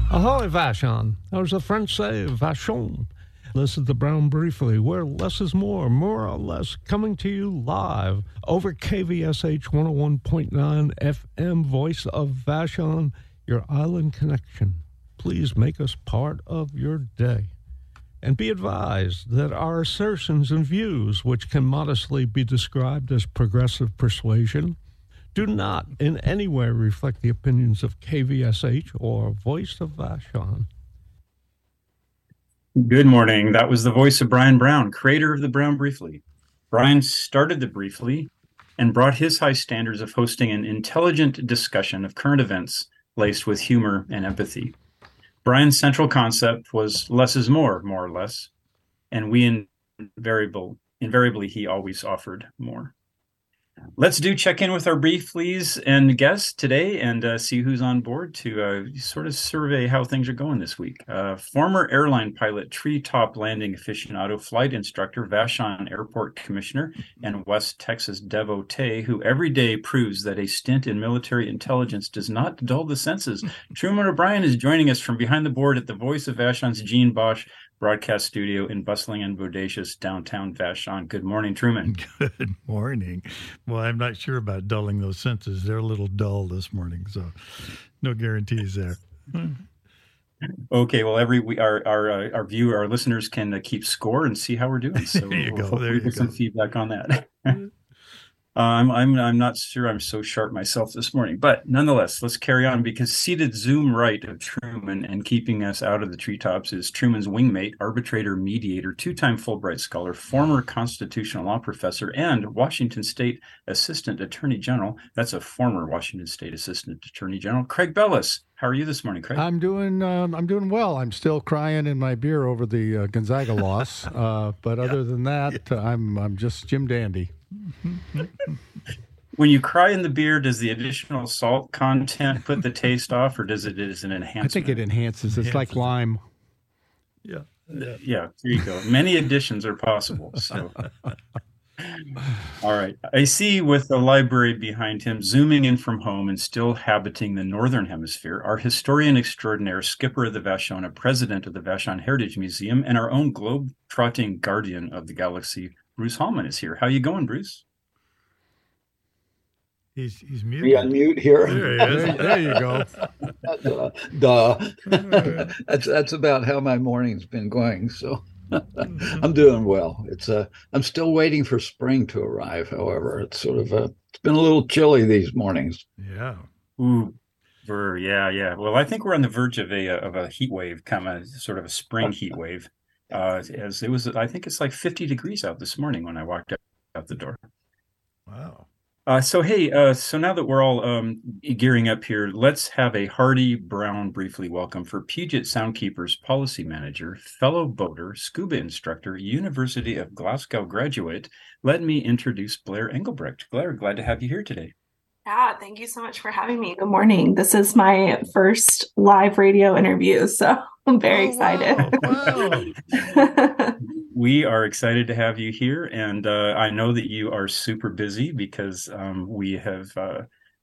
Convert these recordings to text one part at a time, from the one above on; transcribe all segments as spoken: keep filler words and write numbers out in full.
Ahoy, Vashon. As the French say, Vachon. This is the Brown Briefly, where less is more, more or less, coming to you live over K V S H one oh one point nine F M, Voice of Vashon, your island connection. Please make us part of your day. And be advised that our assertions and views, which can modestly be described as progressive persuasion, do not in any way reflect the opinions of K V S H or Voice of Vashon. Good morning. That was the voice of Brian Brown, creator of the Brown Briefly. Brian started the Briefly and brought his high standards of hosting an intelligent discussion of current events laced with humor and empathy. Brian's central concept was less is more, more or less, and we invariable, invariably he always offered more. Let's do check in with our Brieflies and guests today and uh, see who's on board to uh, sort of survey how things are going this week. Uh, former airline pilot, treetop landing aficionado, flight instructor, Vashon Airport commissioner, and West Texas devotee who every day proves that a stint in military intelligence does not dull the senses. Truman O'Brien is joining us from behind the board at the Voice of Vashon's Gene Bosch broadcast studio in bustling and bodacious downtown Vashon. Good morning, Truman. Good morning. Well, I'm not sure about dulling those senses. They're a little dull this morning, so no guarantees there. Okay, well, every we our our uh, our viewer, our listeners can uh, keep score and see how we're doing. So there you we'll go. There you get go. some feedback on that. I'm I'm I'm not sure I'm so sharp myself this morning, but nonetheless, let's carry on because seated Zoom right of Truman and keeping us out of the treetops is Truman's wingmate, arbitrator, mediator, two-time Fulbright scholar, former constitutional law professor, and Washington State Assistant Attorney General. That's a former Washington State Assistant Attorney General, Craig Bellis. How are you this morning, Craig? I'm doing um, I'm doing well. I'm still crying in my beer over the uh, Gonzaga loss, uh, but other than that, uh, I'm I'm just Jim Dandy. When you cry in the beer, does the additional salt content put the taste off, or does it is an enhancement? I think it enhances. It's Enhances like it. lime. Yeah. Yeah, yeah, there you go. Many additions are possible. So, all right. I see with the library behind him, zooming in from home and still habiting the Northern Hemisphere, our historian extraordinaire, skipper of the Vashona, president of the Vashon Heritage Museum, and our own globe-trotting guardian of the galaxy, Bruce Hallman is here. How you going, Bruce? He's he's muted. Be on mute here. There he is. There, there you go. Duh. Duh. that's that's about how my morning's been going. So I'm doing well. It's uh I'm still waiting for spring to arrive. However, it's sort of uh it's been a little chilly these mornings. Yeah. Ooh, ver, yeah, yeah. Well, I think we're on the verge of a of a heat wave, kind of sort of a spring heat wave. Uh, as it was, I think it's like fifty degrees out this morning when I walked out, out the door. Wow. Uh, so, hey, uh, so now that we're all um, gearing up here, let's have a hearty Brown Briefly welcome for Puget Soundkeeper's policy manager, fellow boater, scuba instructor, University of Glasgow graduate. Let me introduce Blair Engelbrecht. Blair, glad to have you here today. Yeah, thank you so much for having me. Good morning. This is my first live radio interview, so I'm very oh, excited. Wow. Wow. We are excited to have you here, and uh, I know that you are super busy because um, we have uh,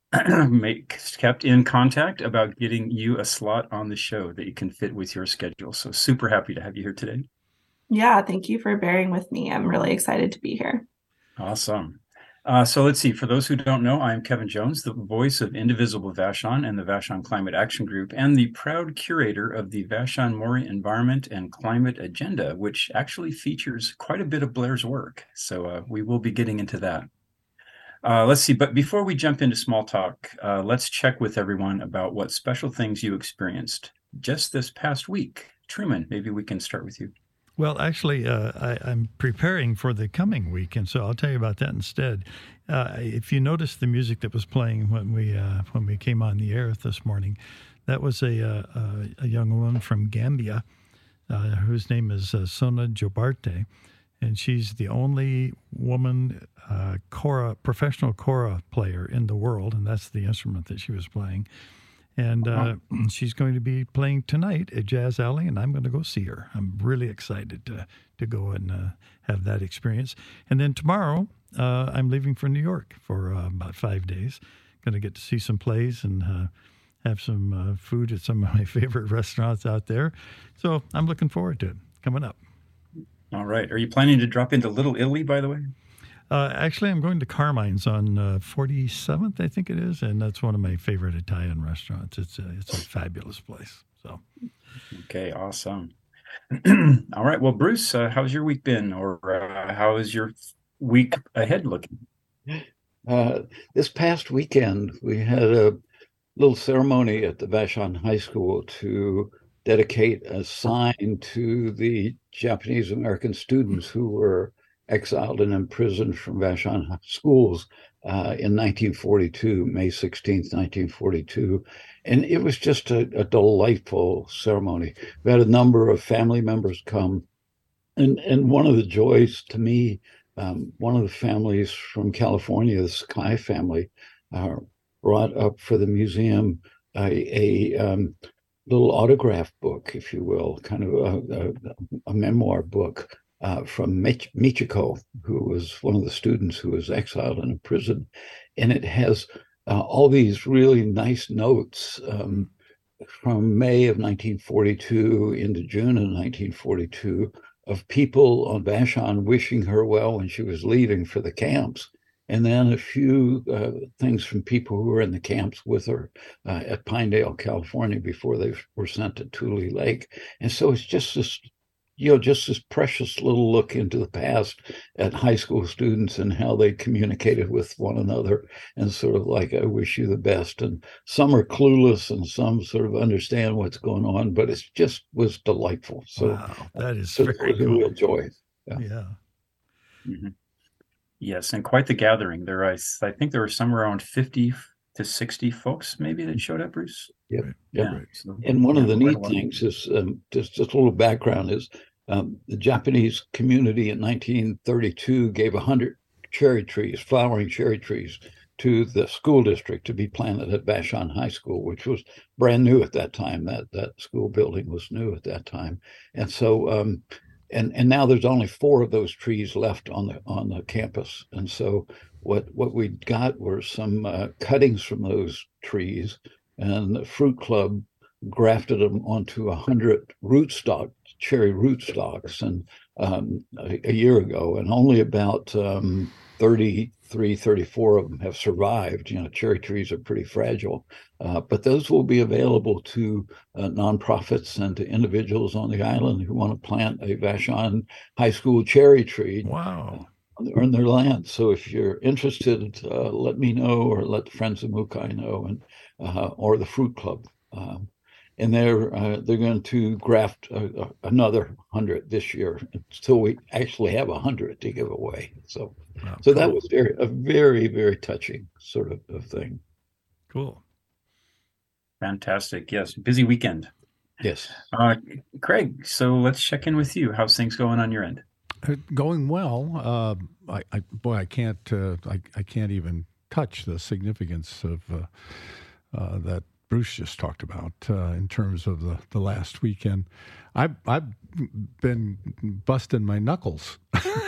make, kept in contact about getting you a slot on the show that you can fit with your schedule. So super happy to have you here today. Yeah, thank you for bearing with me. I'm really excited to be here. Awesome. Uh, so let's see. For those who don't know, I'm Kevin Jones, the voice of Indivisible Vashon and the Vashon Climate Action Group, and the proud curator of the Vashon Maury Environment and Climate Agenda, which actually features quite a bit of Blair's work. So uh, we will be getting into that. Uh, let's see. But before we jump into small talk, uh, let's check with everyone about what special things you experienced just this past week. Truman, maybe we can start with you. Well, actually, uh, I, I'm preparing for the coming week, and so I'll tell you about that instead. Uh, if you noticed the music that was playing when we uh, when we came on the air this morning, that was a uh, a young woman from Gambia, uh, whose name is uh, Sona Jobarte, and she's the only woman uh, kora professional kora player in the world, and that's the instrument that she was playing. And uh, she's going to be playing tonight at Jazz Alley, and I'm going to go see her. I'm really excited to to go and uh, have that experience. And then tomorrow, uh, I'm leaving for New York for uh, about five days. Going to get to see some plays and uh, have some uh, food at some of my favorite restaurants out there. So I'm looking forward to it coming up. All right. Are you planning to drop into Little Italy, by the way? Uh, actually, I'm going to Carmine's on uh, forty-seventh, I think it is, and that's one of my favorite Italian restaurants. It's a, it's a fabulous place. So, okay, awesome. All right. Well, Bruce, uh, how's your week been, or uh, how is your week ahead looking? Uh, this past weekend, we had a little ceremony at the Vashon High School to dedicate a sign to the Japanese American students who were exiled and imprisoned from Vashon schools uh, in nineteen forty-two, May sixteenth, nineteen forty-two. And it was just a, a delightful ceremony. We had a number of family members come. And, and one of the joys to me, um, one of the families from California, the Sakai family, uh, brought up for the museum a, a um, little autograph book, if you will, kind of a, a, a memoir book uh, from Mich- Michiko, who was one of the students who was exiled and imprisoned. And it has uh, all these really nice notes um, from May of nineteen forty-two into June of nineteen forty-two of people on Vashon wishing her well when she was leaving for the camps. And then a few uh, things from people who were in the camps with her uh, at Pinedale, California, before they were sent to Tule Lake. And so it's just this, you know, just this precious little look into the past at high school students and how they communicated with one another, and sort of like, I wish you the best. And some are clueless and some sort of understand what's going on, but it just was delightful. So wow, that is so very it was cool. a real joy. Yeah. yeah. Mm-hmm. Yes, and quite the gathering. There, I, I think there were somewhere around fifty to sixty folks maybe that showed up, Bruce. Yep. Yeah. Yep. So, and one yeah, of the quite neat a lot. things is um, just, just a little background is um, the Japanese community in nineteen thirty-two gave one hundred cherry trees, flowering cherry trees, to the school district to be planted at Vashon High School, which was brand new at that time. That that school building was new at that time. And so um, And and now there's only four of those trees left on the on the campus. And so what what we got were some uh, cuttings from those trees, and the Fruit Club grafted them onto a hundred rootstock cherry rootstocks, and um, a, a year ago, and only about um, thirty-three, thirty-four of them have survived. You know, cherry trees are pretty fragile, uh, but those will be available to uh, nonprofits and to individuals on the island who want to plant a Vashon High School cherry tree. Wow. On their land. So if you're interested, uh, let me know, or let the Friends of Mukai know, and uh, or the Fruit Club. Um, and they're uh, they're going to graft uh, uh, another hundred this year until we actually have a hundred to give away. So, Wow, so cool. that was very a very very touching sort of, of thing. Cool. Fantastic. Yes, busy weekend. Yes, uh, Craig. So let's check in with you. How's things going on your end? Going well. Uh, I, I boy, I can't. Uh, I, I can't even touch the significance of uh, uh, that Bruce just talked about uh, in terms of the, the last weekend. I've I've been busting my knuckles.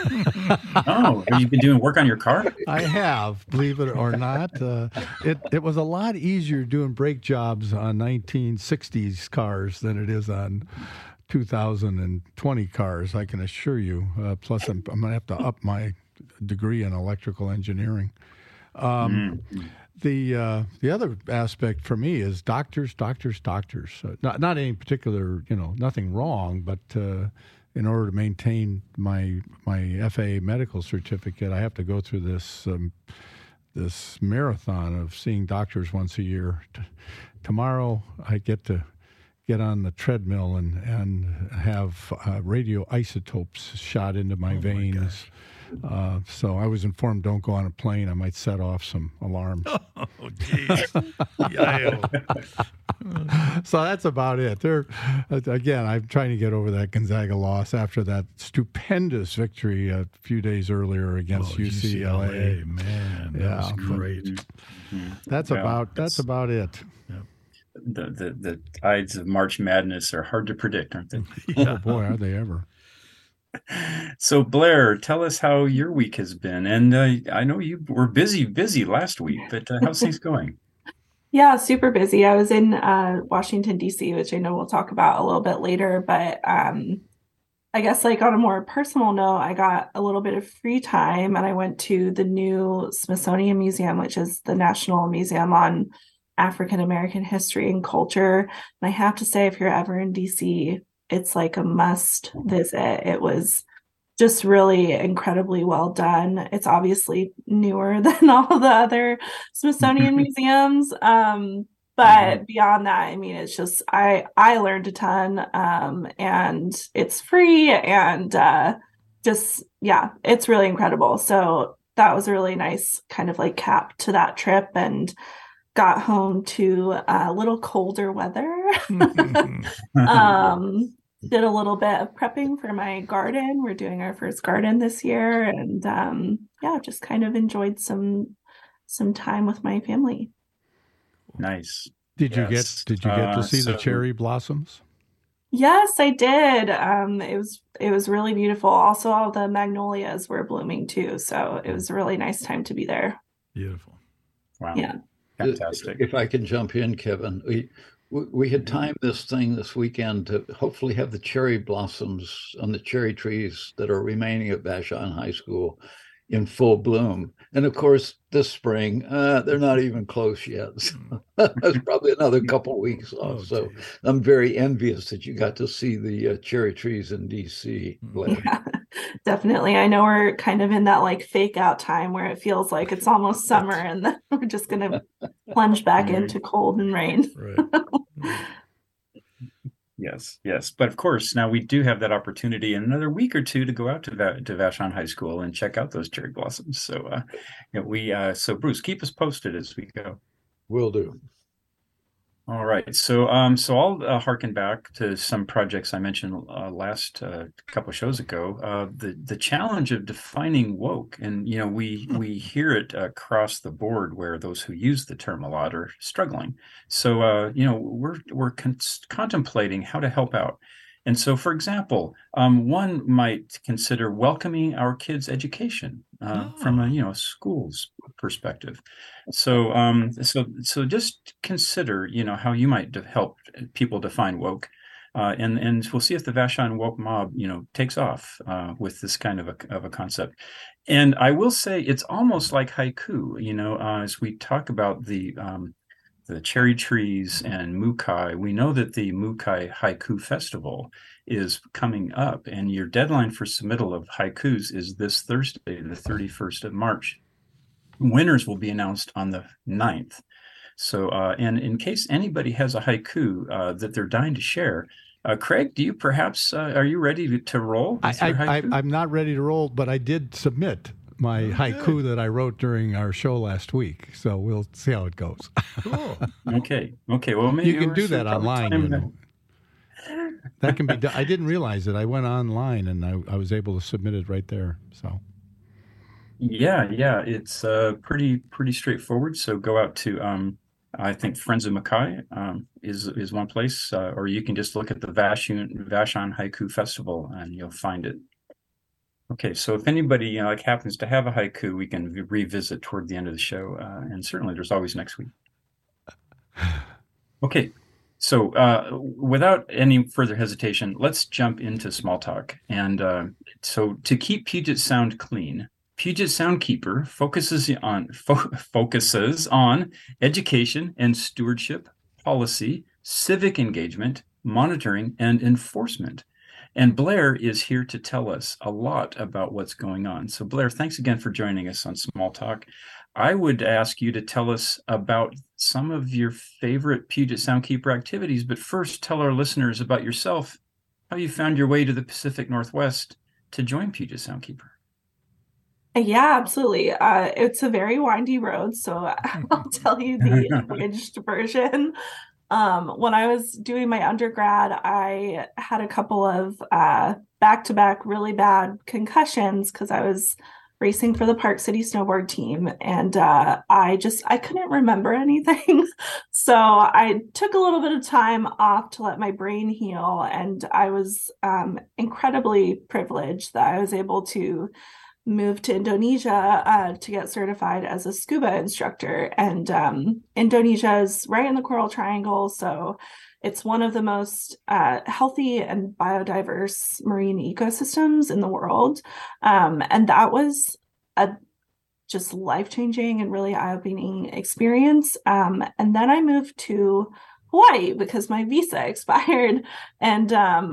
Oh, have you been doing work on your car? I have, believe it or not. Uh, it it was a lot easier doing brake jobs on nineteen sixties cars than it is on two thousand twenty cars, I can assure you. Uh, plus, I'm, I'm going to have to up my degree in electrical engineering. Um, mm-hmm. The uh, the other aspect for me is doctors, doctors, doctors. Uh, not not any particular, you know, nothing wrong, but uh, in order to maintain my my F A A medical certificate, I have to go through this um, this marathon of seeing doctors once a year. T- tomorrow, I get to get on the treadmill and, and have uh, radioisotopes shot into my Oh, veins. my uh, so I was informed, don't go on a plane. I might set off some alarms. Oh, jeez. Yeah. So that's about it. There, again, I'm trying to get over that Gonzaga loss after that stupendous victory a few days earlier against Oh, U C L A. U C L A, man, that Yeah, was but- great. Mm-hmm. That's Yeah, about that's it's- about it. The, the the tides of March Madness are hard to predict, aren't they? Oh boy, are they ever! So Blair, tell us how your week has been. And uh, I know you were busy, busy last week, but uh, how's things going? Yeah, super busy. I was in uh, Washington, D C, which I know we'll talk about a little bit later, but um, I guess like on a more personal note, I got a little bit of free time and I went to the new Smithsonian Museum, which is the National Museum on African American History and Culture. And I have to say, if you're ever in D C, it's like a must visit. It was just really incredibly well done. It's obviously newer than all the other Smithsonian museums. Um, but beyond that, I mean, it's just, I, I learned a ton, um, and it's free and, uh, just, yeah, it's really incredible. So that was a really nice kind of like cap to that trip, and got home to a little colder weather. um, did a little bit of prepping for my garden. We're doing our first garden this year, and um, yeah, just kind of enjoyed some some time with my family. Nice. Did you Yes. get Did you get to Uh, see the so- cherry blossoms? Yes, I did. Um, it was it was really beautiful. Also, all the magnolias were blooming too, so it was a really nice time to be there. Beautiful. Wow. Yeah. Fantastic. If I can jump in, Kevin, we we we had timed this thing this weekend to hopefully have the cherry blossoms on the cherry trees that are remaining at Vashon High School in full bloom. And of course, this spring, uh, they're not even close yet. So that's probably another couple of weeks off. Oh, so geez. I'm very envious that you got to see the uh, cherry trees in D C. Blair. Yeah, definitely. I know we're kind of in that like fake out time where it feels like it's almost summer, and then we're just gonna plunge back into cold and rain. Right. Yes, yes. But of course, now we do have that opportunity in another week or two to go out to Va- to Vashon High School and check out those cherry blossoms. So, uh, you know, we uh, so Bruce, keep us posted as we go. Will do. All right. So, um, so I'll uh, harken back to some projects I mentioned uh, last uh, couple of shows ago. Uh, the the challenge of defining woke, and you know, we we hear it across the board where those who use the term a lot are struggling. So, uh, you know, we're we're con- contemplating how to help out. And so, for example, um, one might consider welcoming our kids' education uh, Oh. from a you know school's perspective. So, um, so, so just consider, you know, how you might de- help people define woke, uh, and and we'll see if the Vashon woke mob, you know, takes off uh, with this kind of a of a concept. And I will say, it's almost like haiku, you know, uh, as we talk about the um, the cherry trees and Mukai. We know that the Mukai Haiku Festival is coming up, and your deadline for submittal of haikus is this Thursday, the thirty-first of March. Winners will be announced on the ninth. So, uh, and in case anybody has a haiku uh, that they're dying to share, uh, Craig, do you perhaps, uh, are you ready to, to roll? I, with your I, I, haiku? I'm not ready to roll, but I did submit my haiku that I wrote during our show last week. So we'll see how it goes. Cool. Okay, okay. Well, maybe You can we're do still that probably online. time You to- know. That can be done. I didn't realize it. I went online and I, I was able to submit it right there. So Yeah, yeah, it's uh, pretty pretty straightforward. So go out to um, I think Friends of Mackay um, is is one place, uh, or you can just look at the Vashon Vashon Haiku Festival and you'll find it. Okay, so if anybody you know, like happens to have a haiku, we can v- revisit toward the end of the show, uh, and certainly there's always next week. Okay, so uh, without any further hesitation, let's jump into small talk. And uh, so to keep Puget Sound clean, Puget Soundkeeper focuses on fo- focuses on education and stewardship, policy, civic engagement, monitoring, and enforcement. And Blair is here to tell us a lot about what's going on. So Blair, thanks again for joining us on Small Talk. I would ask you to tell us about some of your favorite Puget Soundkeeper activities, but first tell our listeners about yourself, how you found your way to the Pacific Northwest to join Puget Soundkeeper. Yeah, absolutely. Uh, it's a very windy road, so I'll tell you the abridged version. Um, when I was doing my undergrad, I had a couple of uh, back-to-back really bad concussions because I was racing for the Park City snowboard team, and uh, I just I couldn't remember anything. So I took a little bit of time off to let my brain heal, and I was um, incredibly privileged that I was able to moved to Indonesia uh, to get certified as a scuba instructor. And um, Indonesia is right in the Coral Triangle, so it's one of the most uh, healthy and biodiverse marine ecosystems in the world. Um, and that was a just life-changing and really eye-opening experience. Um, and then I moved to Hawaii because my visa expired. And um,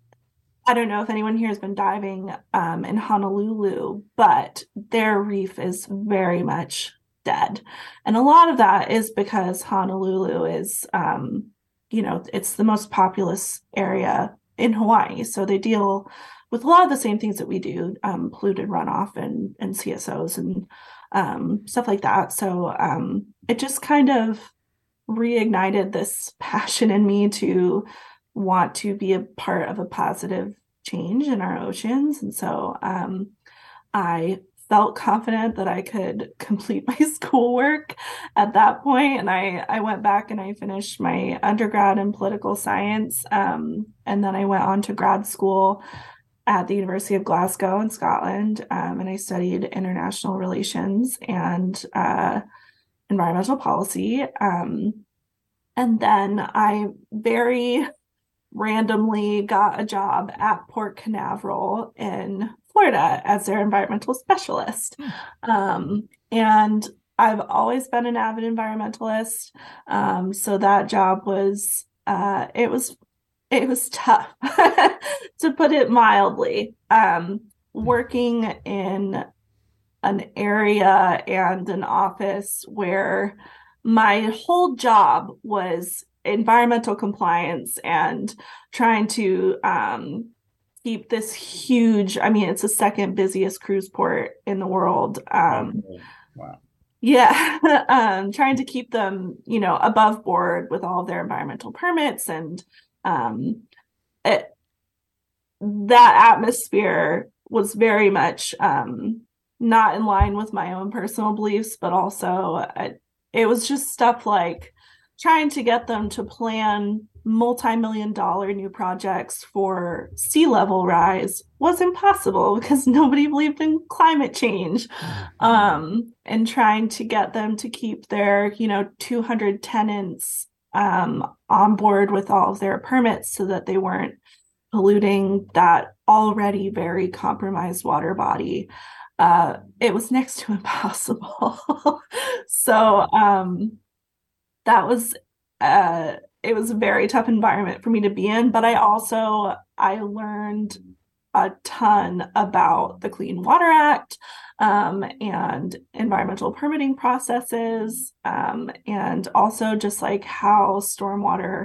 I don't know if anyone here has been diving um, in Honolulu, but their reef is very much dead. And a lot of that is because Honolulu is, um, you know, it's the most populous area in Hawaii. So they deal with a lot of the same things that we do, um, polluted runoff and, and C S Os and um, stuff like that. So um, it just kind of reignited this passion in me to want to be a part of a positive change in our oceans. And so um, I felt confident that I could complete my schoolwork at that point. And I, I went back and I finished my undergrad in political science. Um, and then I went on to grad school at the University of Glasgow in Scotland. Um, and I studied international relations and uh, environmental policy. Um, and then I very randomly got a job at Port Canaveral in Florida as their environmental specialist. Um, and I've always been an avid environmentalist. Um, so that job was, uh, it was, it was tough to put it mildly. Um, working in an area and an office where my whole job was environmental compliance and trying to um, keep this huge, I mean, it's the second busiest cruise port in the world. Um, oh, wow. Yeah. um, trying to keep them, you know, above board with all of their environmental permits. And um, it, that atmosphere was very much um, not in line with my own personal beliefs, but also uh, it was just stuff like trying to get them to plan multi-million dollar new projects for sea level rise was impossible because nobody believed in climate change. Um, and trying to get them to keep their, you know, two hundred tenants um, on board with all of their permits so that they weren't polluting that already very compromised water body. Uh, it was next to impossible. so um, that was, uh, it was a very tough environment for me to be in, but I also, I learned a ton about the Clean Water Act um, and environmental permitting processes, um, and also just like how stormwater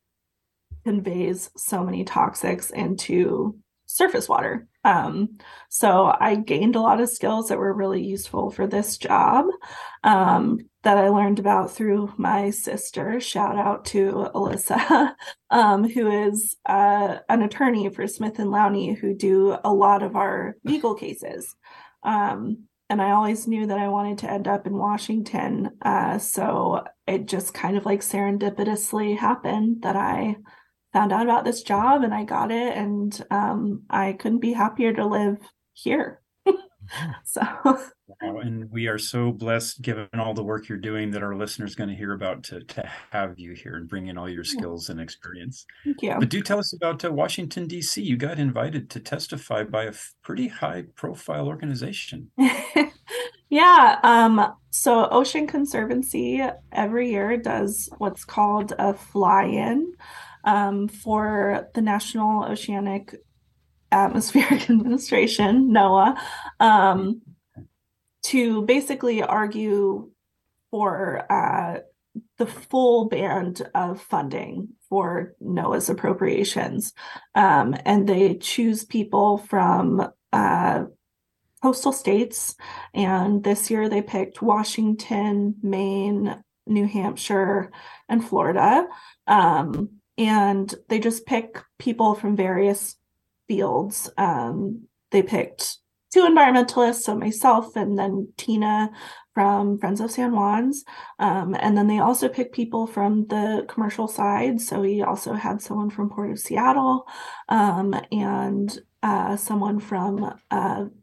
conveys so many toxics into surface water. Um, so I gained a lot of skills that were really useful for this job um, that I learned about through my sister. Shout out to Alyssa, um, who is uh, an attorney for Smith and Lowney, who do a lot of our legal cases. Um, and I always knew that I wanted to end up in Washington. Uh, so it just kind of like serendipitously happened that I found out about this job and I got it, and um, I couldn't be happier to live here. so, wow, and we are so blessed, given all the work you're doing, that our listeners are going to hear about to to have you here and bring in all your skills and experience. Thank you. But do tell us about uh, Washington, D C. You got invited to testify by a f- pretty high-profile organization. Yeah. Um, so Ocean Conservancy every year does what's called a fly-in um, for the National Oceanic Atmospheric Administration, NOAA, um, to basically argue for uh, the full band of funding for NOAA's appropriations. Um, and they choose people from uh, coastal states. And this year they picked Washington, Maine, New Hampshire, and Florida. Um, and they just pick people from various fields. Um, they picked two environmentalists, so myself and then Tina from Friends of San Juan's. Um, and then they also picked people from the commercial side. So we also had someone from Port of Seattle um, and uh, someone from uh,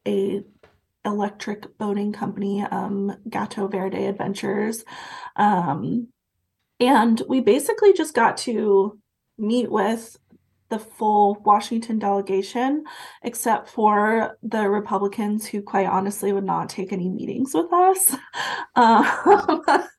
a electric boating company, um, Gato Verde Adventures. Um, and we basically just got to meet with the full Washington delegation, except for the Republicans who quite honestly would not take any meetings with us. Um,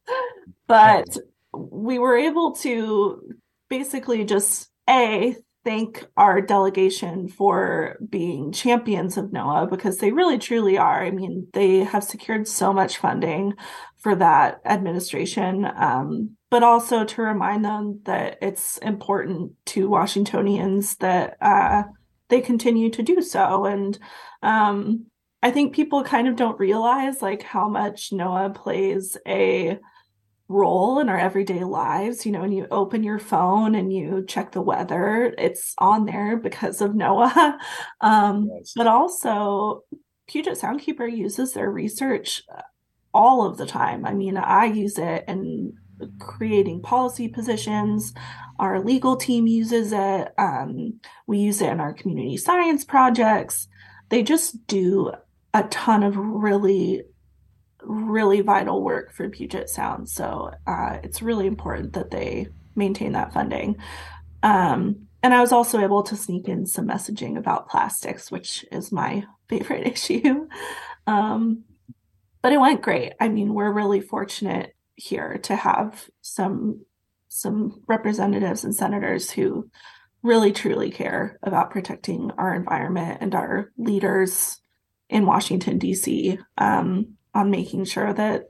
but we were able to basically just, A, thank our delegation for being champions of NOAA, because they really truly are. I mean, they have secured so much funding for that administration, um, but also to remind them that it's important to Washingtonians that uh, they continue to do so. And um, I think people kind of don't realize like how much NOAA plays a role in our everyday lives. You know, when you open your phone and you check the weather, it's on there because of NOAA. Um, yes. But also, Puget Soundkeeper uses their research all of the time. I mean, I use it in creating policy positions. Our legal team uses it. Um, we use it in our community science projects. They just do a ton of really really vital work for Puget Sound. So uh, it's really important that they maintain that funding. Um, and I was also able to sneak in some messaging about plastics, which is my favorite issue. Um, but it went great. I mean, we're really fortunate here to have some, some representatives and senators who really truly care about protecting our environment, and our leaders in Washington, D C, um, on making sure that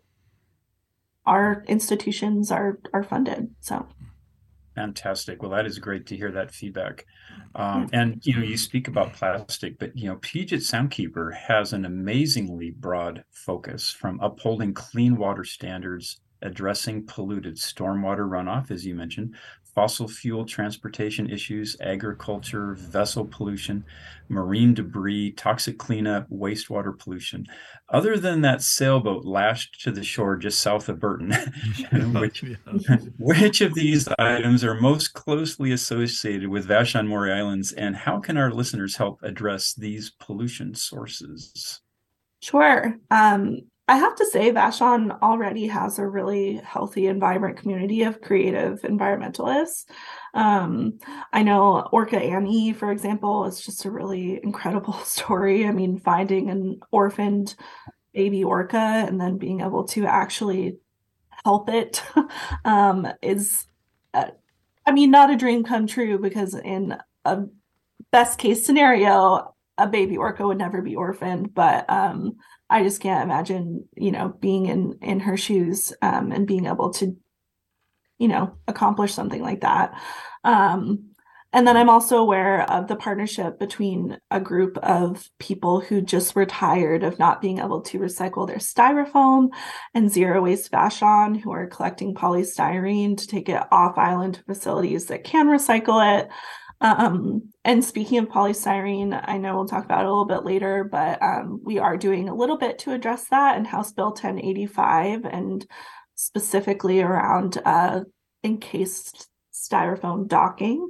our institutions are are funded. So fantastic. Well, that is great to hear that feedback. Um, and, you know, you speak about plastic, but, you know, Puget Soundkeeper has an amazingly broad focus, from upholding clean water standards, addressing polluted stormwater runoff, as you mentioned, fossil fuel transportation issues, agriculture, vessel pollution, marine debris, toxic cleanup, wastewater pollution. Other than that sailboat lashed to the shore just south of Burton, which, yeah. which of these items are most closely associated with Vashon Maury Islands, and how can our listeners help address these pollution sources? Sure. Um, I have to say, Vashon already has a really healthy and vibrant community of creative environmentalists. Um, I know Orca Annie, for example, is just a really incredible story. I mean, finding an orphaned baby orca and then being able to actually help it um, is, uh, I mean, not a dream come true, because in a best case scenario, a baby orca would never be orphaned, but um, I just can't imagine, you know, being in, in her shoes um, and being able to, you know, accomplish something like that. Um, and then I'm also aware of the partnership between a group of people who just were tired of not being able to recycle their styrofoam, and Zero Waste Vashon, who are collecting polystyrene to take it off island to facilities that can recycle it. Um, and speaking of polystyrene, I know we'll talk about it a little bit later, but um, we are doing a little bit to address that in House Bill ten eighty-five, and specifically around uh, encased styrofoam docking.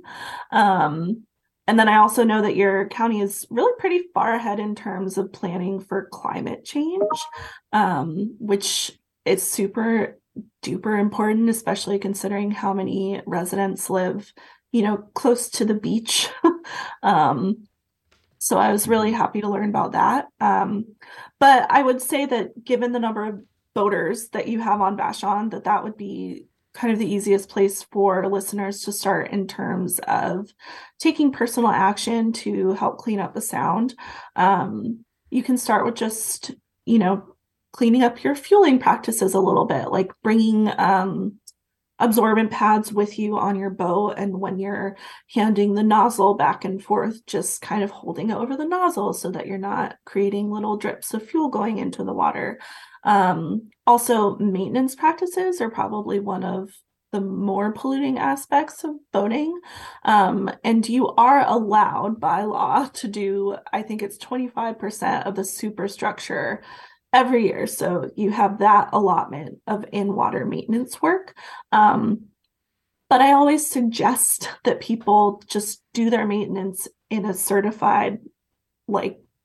Um, and then I also know that your county is really pretty far ahead in terms of planning for climate change, um, which is super duper important, especially considering how many residents live, you know, close to the beach. um, so I was really happy to learn about that. Um, but I would say that given the number of boaters that you have on Vashon, that that would be kind of the easiest place for listeners to start in terms of taking personal action to help clean up the sound. Um, you can start with just, you know, cleaning up your fueling practices a little bit, like bringing um, absorbent pads with you on your boat, and when you're handing the nozzle back and forth, just kind of holding it over the nozzle so that you're not creating little drips of fuel going into the water. Um, also, maintenance practices are probably one of the more polluting aspects of boating. Um, and you are allowed by law to do, I think it's twenty-five percent of the superstructure every year. So you have that allotment of in-water maintenance work. Um, but I always suggest that people just do their maintenance in a certified, like,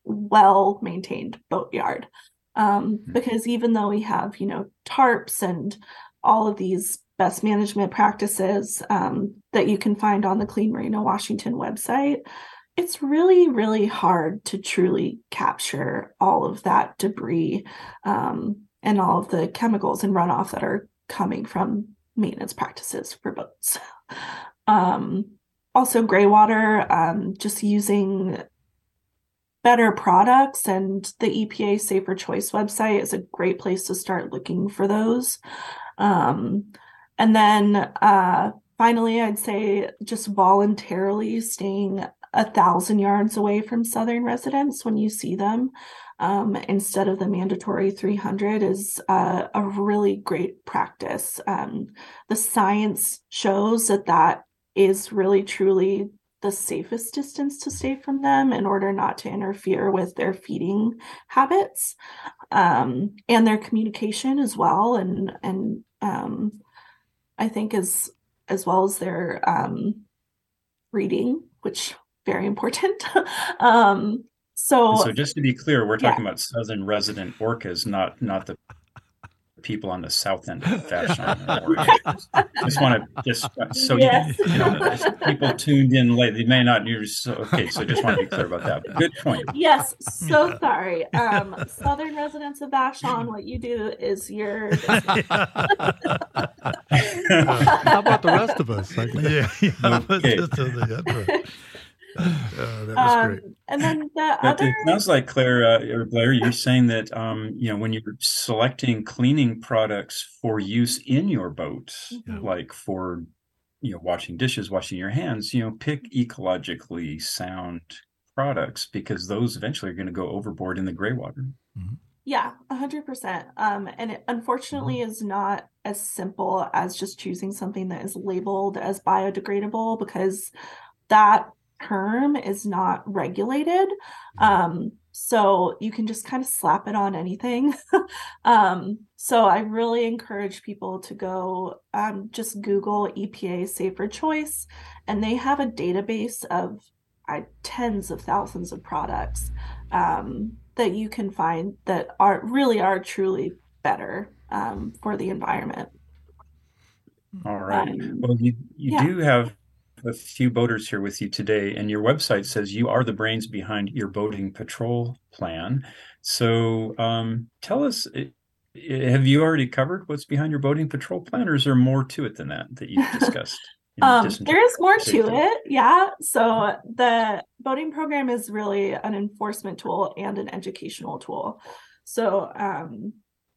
well-maintained boatyard. Um, because even though we have, you know, tarps and all of these best management practices um, that you can find on the Clean Marina Washington website, it's really, really hard to truly capture all of that debris um, and all of the chemicals and runoff that are coming from maintenance practices for boats. Um, also, gray water, um, just using better products, and the E P A Safer Choice website is a great place to start looking for those. Um, and then uh, finally, I'd say just voluntarily staying a thousand yards away from Southern residents when you see them, um, instead of the mandatory three hundred, is uh, a really great practice. Um, the science shows that that is really truly the safest distance to stay from them in order not to interfere with their feeding habits, um, and their communication as well. And, and um, I think as, as well as their um, reading, which very important. um, so, so just to be clear, we're talking yeah. about Southern resident orcas, not not the people on the south end of Vashon. Just want to just so yes. you, you know, people tuned in late, they may not use. Okay, so just want to be clear about that. But good point. Yes, so sorry. Um, Southern residents of Vashon, what you do is you're. How about the rest of us? Like, yeah, yeah. Okay. Just to the other. Uh, that was um, great. And then the But other. it sounds like, Claire uh, or Blair, you're saying that um, you know, when you're selecting cleaning products for use in your boat, Mhm. like for, you know, washing dishes, washing your hands, you know, pick ecologically sound products, because those eventually are going to go overboard in the gray water. Yeah, a hundred percent. Um, and it unfortunately is not as simple as just choosing something that is labeled as biodegradable, because that term is not regulated. Um, so you can just kind of slap it on anything. um, so I really encourage people to go um, just Google E P A Safer Choice, and they have a database of uh, tens of thousands of products um, that you can find that are really are truly better um, for the environment. All right. Um, Well, you, you yeah. do have a few boaters here with you today, and your website says you are the brains behind your boating patrol plan. So um, tell us, have you already covered what's behind your boating patrol plan, or is there more to it than that that you've discussed? Um, there is more to it, yeah. So the boating program is really an enforcement tool and an educational tool. So um,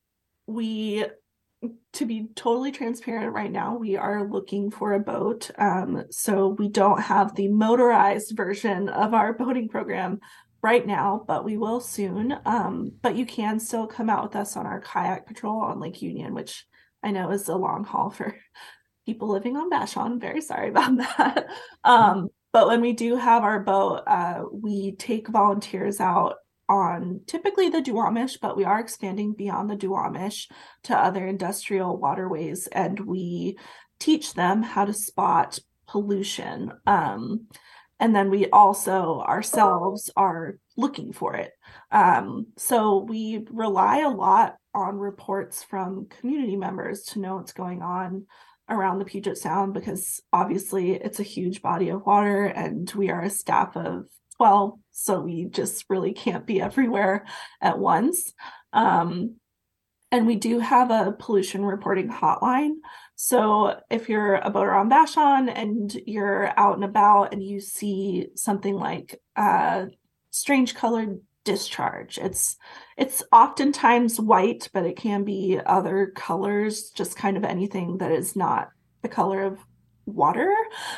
we, to be totally transparent right now, we are looking for a boat. Um, so we don't have the motorized version of our boating program right now, but we will soon. Um, but you can still come out with us on our kayak patrol on Lake Union, which I know is a long haul for people living on Vashon. I'm very sorry about that. Um, but when we do have our boat, uh, we take volunteers out on typically the Duwamish, but we are expanding beyond the Duwamish to other industrial waterways, and we teach them how to spot pollution. Um, and then we also ourselves are looking for it. Um, so we rely a lot on reports from community members to know what's going on around the Puget Sound, because obviously it's a huge body of water and we are a staff of twelve, so we just really can't be everywhere at once. Um, and we do have a pollution reporting hotline. So if you're a boater on Vashon and you're out and about and you see something like uh, strange colored discharge, it's it's oftentimes white, but it can be other colors, just kind of anything that is not the color of water.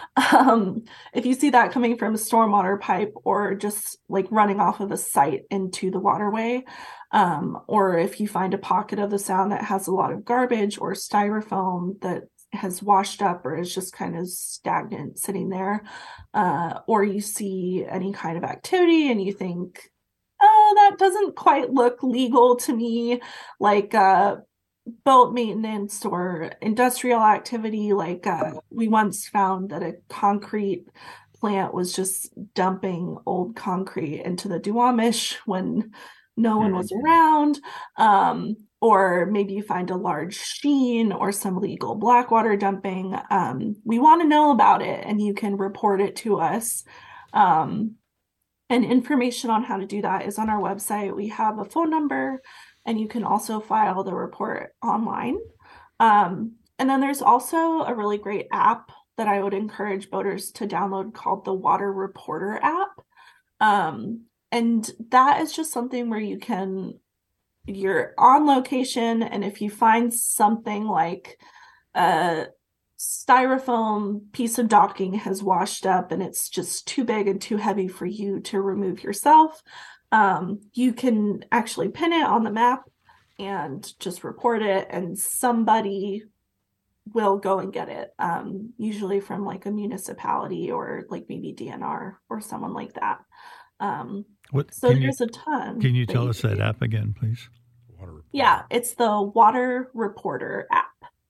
Um, if you see that coming from a stormwater pipe, or just like running off of a site into the waterway, um, or if you find a pocket of the sound that has a lot of garbage or styrofoam that has washed up or is just kind of stagnant sitting there, uh, or you see any kind of activity and you think, oh, that doesn't quite look legal to me, like uh, boat maintenance or industrial activity. Like uh, we once found that a concrete plant was just dumping old concrete into the Duwamish when no one was around. Um, or maybe you find a large sheen or some legal blackwater dumping. Um, we want to know about it, and you can report it to us. Um, and information on how to do that is on our website. We have a phone number, and you can also file the report online. Um, and then there's also a really great app that I would encourage boaters to download called the Water Reporter app. Um, and that is just something where you can, you're on location, and if you find something like a styrofoam piece of docking has washed up and it's just too big and too heavy for you to remove yourself, um, you can actually pin it on the map and just report it, and somebody will go and get it, um, usually from like a municipality or like maybe D N R or someone like that. Um, what, so can there's you, a ton. Can you that tell you us can that do. app again, please? Water Reporter. Yeah, it's the Water Reporter app.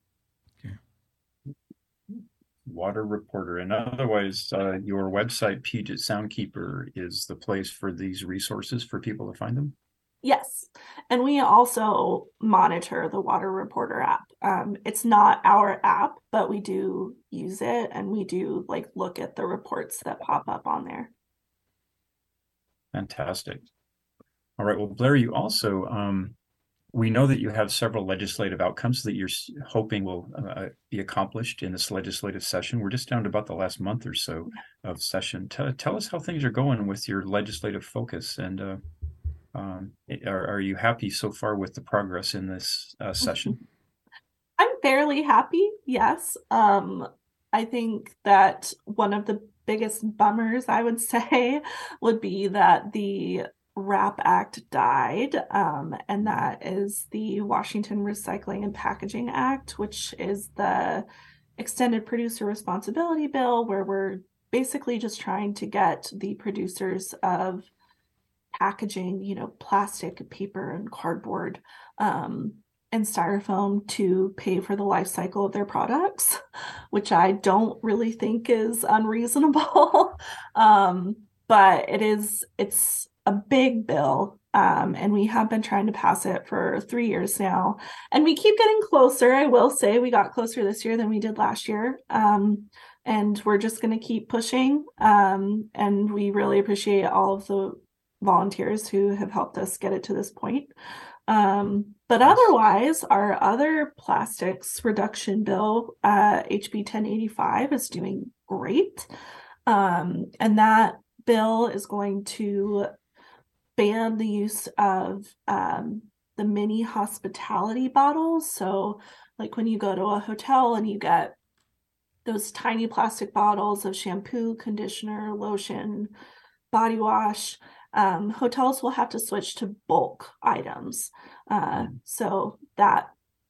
Water Reporter. And otherwise, uh, your website, Puget Soundkeeper, is the place for these resources for people to find them? Yes. And we also monitor the Water Reporter app. Um, it's not our app, but we do use it, and we do like look at the reports that pop up on there. Fantastic. All right. Well, Blair, you also, um, we know that you have several legislative outcomes that you're hoping will uh, be accomplished in this legislative session. We're just down to about the last month or so of session. T- tell us how things are going with your legislative focus, and uh, um, are, are you happy so far with the progress in this uh, session? I'm fairly happy, yes. Um, I think that one of the biggest bummers, I would say, would be that the RAP Act died, um, and that is the Washington Recycling and Packaging Act, which is the extended producer responsibility bill, where we're basically just trying to get the producers of packaging, you know, plastic, paper, and cardboard, um, and styrofoam to pay for the life cycle of their products, which I don't really think is unreasonable. um, but it is, it's a big bill, um, and we have been trying to pass it for three years now, and we keep getting closer. I will say we got closer this year than we did last year, um, and we're just going to keep pushing, um, and we really appreciate all of the volunteers who have helped us get it to this point. Um, but otherwise, our other plastics reduction bill, uh, H B ten eighty-five, is doing great, um, and that bill is going to ban the use of um, the mini hospitality bottles. So like when you go to a hotel and you get those tiny plastic bottles of shampoo, conditioner, lotion, body wash, um, hotels will have to switch to bulk items. Uh, so that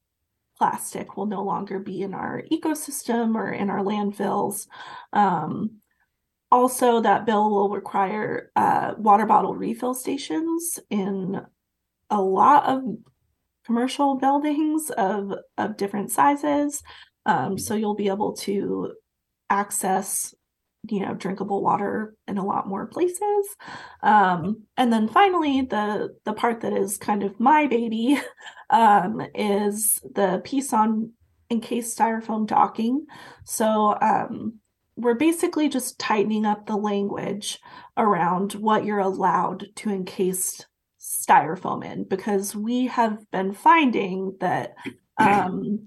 plastic will no longer be in our ecosystem or in our landfills. Um, Also, that bill will require uh, water bottle refill stations in a lot of commercial buildings of, of different sizes. Um, so you'll be able to access, you know, drinkable water in a lot more places. Um, and then finally, the, the part that is kind of my baby um, is the piece on encased styrofoam docking. So, um, we're basically just tightening up the language around what you're allowed to encase styrofoam in, because we have been finding that um,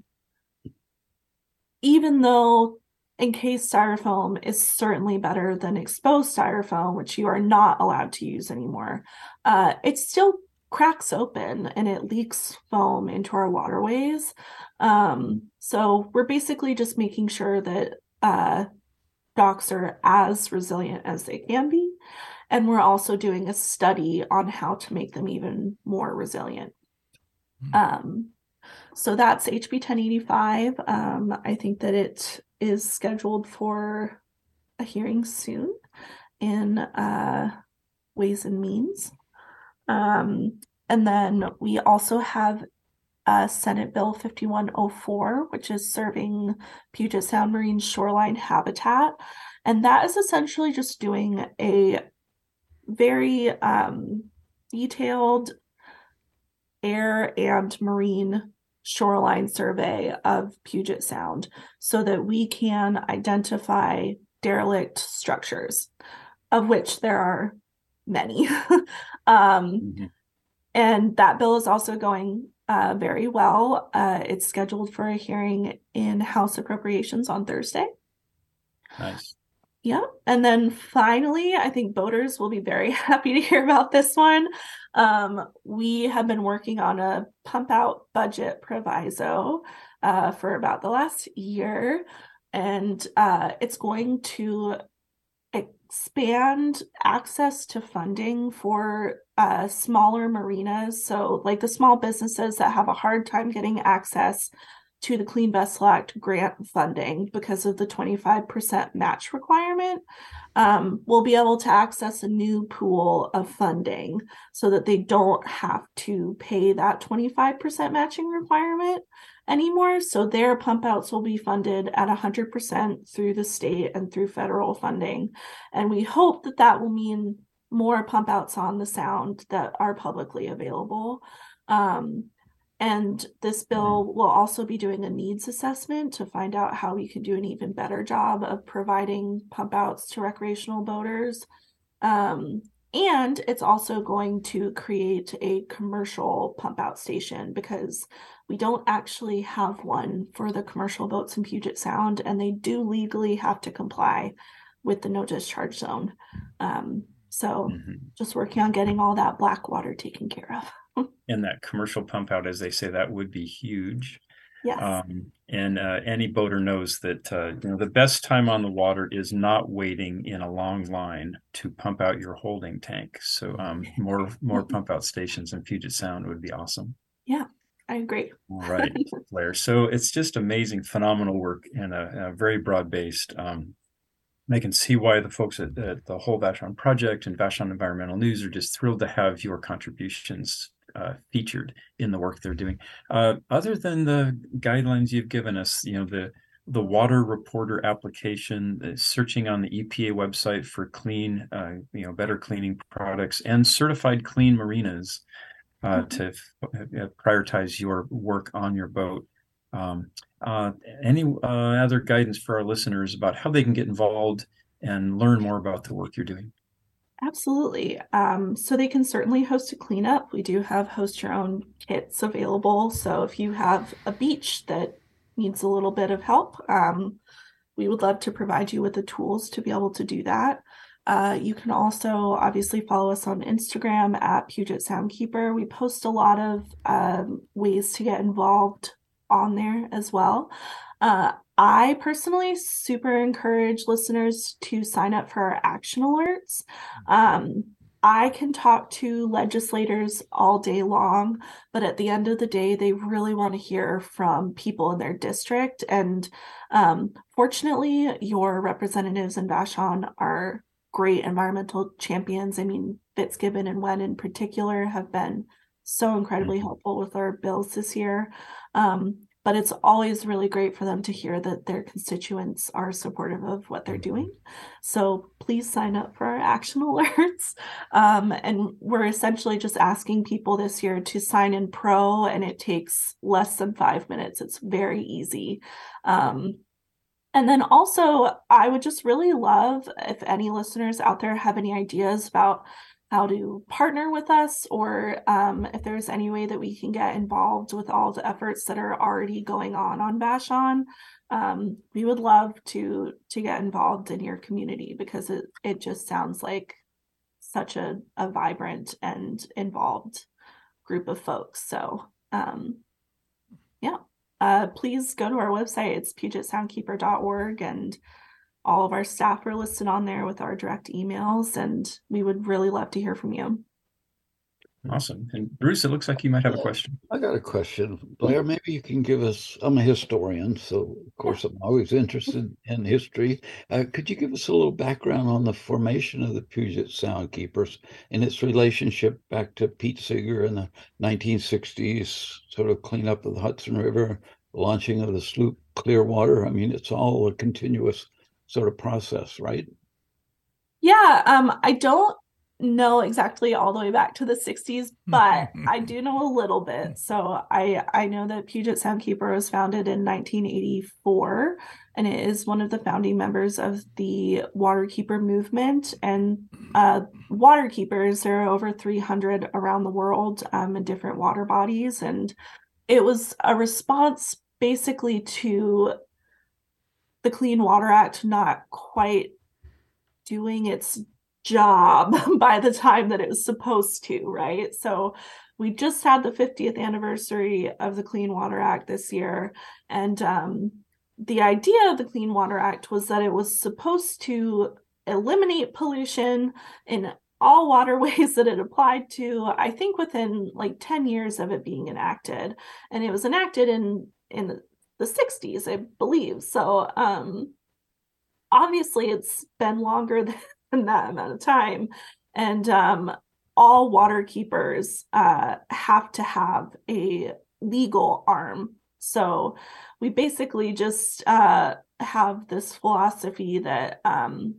even though encased styrofoam is certainly better than exposed styrofoam, which you are not allowed to use anymore, uh, it still cracks open and it leaks foam into our waterways. Um, so we're basically just making sure that uh, docks are as resilient as they can be. And we're also doing a study on how to make them even more resilient. Mm-hmm. Um, so that's H B ten eighty-five. Um, I think that it is scheduled for a hearing soon in uh, Ways and Means. Um, and then we also have Uh, Senate Bill fifty-one oh four, which is serving Puget Sound marine shoreline habitat. And that is essentially just doing a very um, detailed air and marine shoreline survey of Puget Sound so that we can identify derelict structures, of which there are many. um, mm-hmm. And that bill is also going uh, very well. Uh, it's scheduled for a hearing in House Appropriations on Thursday. Nice. Yeah. And then finally, I think boaters will be very happy to hear about this one. Um, we have been working on a pump out budget proviso uh, for about the last year, and uh, it's going to expand access to funding for uh, smaller marinas. So like the small businesses that have a hard time getting access to the Clean Vessel Act grant funding because of the twenty-five percent match requirement, um, will be able to access a new pool of funding so that they don't have to pay that twenty-five percent matching requirement anymore. So their pump outs will be funded at one hundred percent through the state and through federal funding. And we hope that that will mean more pump outs on the Sound that are publicly available. Um, And this bill will also be doing a needs assessment to find out how we can do an even better job of providing pump outs to recreational boaters. Um, and it's also going to create a commercial pump out station because we don't actually have one for the commercial boats in Puget Sound, and they do legally have to comply with the no discharge zone. Um, so mm-hmm. just working on getting all that black water taken care of. And that commercial pump out, as they say, that would be huge. Yes. Um, and uh, any boater knows that uh, you know the best time on the water is not waiting in a long line to pump out your holding tank. So um, more more pump out stations in Puget Sound would be awesome. Yeah, I agree. All right, Blair. So it's just amazing, phenomenal work, and a, a very broad based. Um, I can see why the folks at, at the whole Vashon Project and Vashon Environmental News are just thrilled to have your contributions Uh, featured in the work they're doing. Uh, other than the guidelines you've given us, you know, the the water reporter application, uh, searching on the E P A website for clean, uh, you know, better cleaning products and certified clean marinas uh, mm-hmm. to uh, prioritize your work on your boat. Um, uh, any uh, other guidance for our listeners about how they can get involved and learn more about the work you're doing? Absolutely. Um, so they can certainly host a cleanup. We do have host your own kits available. So if you have a beach that needs a little bit of help, um, we would love to provide you with the tools to be able to do that. Uh, you can also obviously follow us on Instagram at Puget Soundkeeper. We post a lot of um, ways to get involved on there as well. Uh, I personally super encourage listeners to sign up for our action alerts. Um, I can talk to legislators all day long, but at the end of the day, they really want to hear from people in their district. And um, fortunately, your representatives in Vashon are great environmental champions. I mean, Fitzgibbon and Wen in particular have been so incredibly helpful with our bills this year. Um, But it's always really great for them to hear that their constituents are supportive of what they're doing. So please sign up for our action alerts. Um, and we're essentially just asking people this year to sign in pro, and it takes less than five minutes. It's very easy. Um, and then also, I would just really love if any listeners out there have any ideas about how to partner with us, or um, if there's any way that we can get involved with all the efforts that are already going on on Vashon. Um, we would love to to get involved in your community because it, it just sounds like such a, a vibrant and involved group of folks. So um, yeah, uh, please go to our website. It's puget soundkeeper dot org, and all of our staff are listed on there with our direct emails, and we would really love to hear from you. Awesome. And Bruce, it looks like you might have a question. I got a question. Blair, maybe you can give us, I'm a historian, so of course I'm always interested in history. Uh, could you give us a little background on the formation of the Puget Soundkeepers and its relationship back to Pete Seeger in the nineteen sixties, sort of cleanup of the Hudson River, launching of the sloop Clearwater? I mean, it's all a continuous sort of process, right? Yeah, um, I don't know exactly all the way back to the sixties, but I do know a little bit. So I I know that Puget Soundkeeper was founded in nineteen eighty-four, and it is one of the founding members of the Waterkeeper movement. And uh, waterkeepers, there are over three hundred around the world um, in different water bodies, and it was a response basically to the Clean Water Act not quite doing its job by the time that it was supposed to, right? So we just had the fiftieth anniversary of the Clean Water Act this year. And um, the idea of the Clean Water Act was that it was supposed to eliminate pollution in all waterways that it applied to, I think within like ten years of it being enacted. And it was enacted in, in the, the sixties, I believe. So um, obviously it's been longer than in that amount of time. And um, all water keepers uh, have to have a legal arm. So we basically just uh, have this philosophy that um,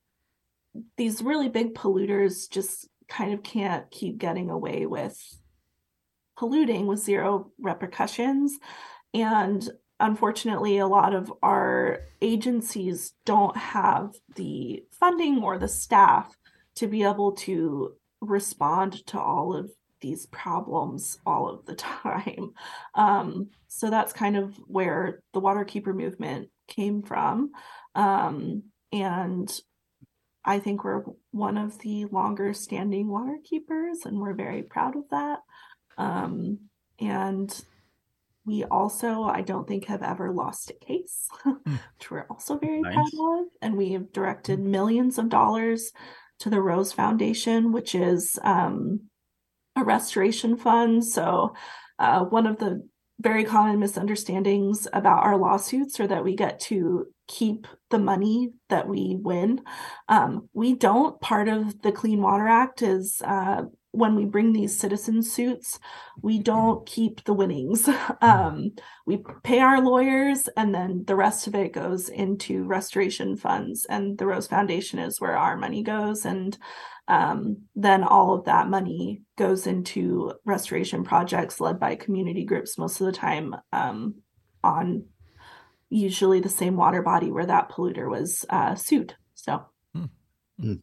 these really big polluters just kind of can't keep getting away with polluting with zero repercussions. And unfortunately, a lot of our agencies don't have the funding or the staff to be able to respond to all of these problems all of the time. Um, so that's kind of where the Waterkeeper movement came from. Um, and I think we're one of the longer standing water keepers, and we're very proud of that. Um, and we also, I don't think, have ever lost a case, which we're also very Nice. proud of. And we have directed millions of dollars to the Rose Foundation, which is um, a restoration fund. So uh, one of the very common misunderstandings about our lawsuits are that we get to keep the money that we win. Um, we don't. Part of the Clean Water Act is uh, when we bring these citizen suits, we don't keep the winnings. Um, we pay our lawyers, and then the rest of it goes into restoration funds. And the Rose Foundation is where our money goes. And um, then all of that money goes into restoration projects led by community groups, most of the time um, on usually the same water body where that polluter was uh, sued. So. Mm.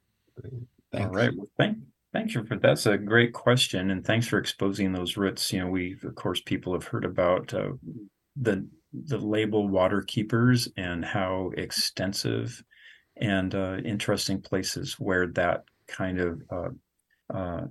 All right. Well, thank Thank you for that's a great question, and thanks for exposing those roots. You know, we of course people have heard about uh, the the label water keepers and how extensive and uh, interesting places where that kind of uh, uh,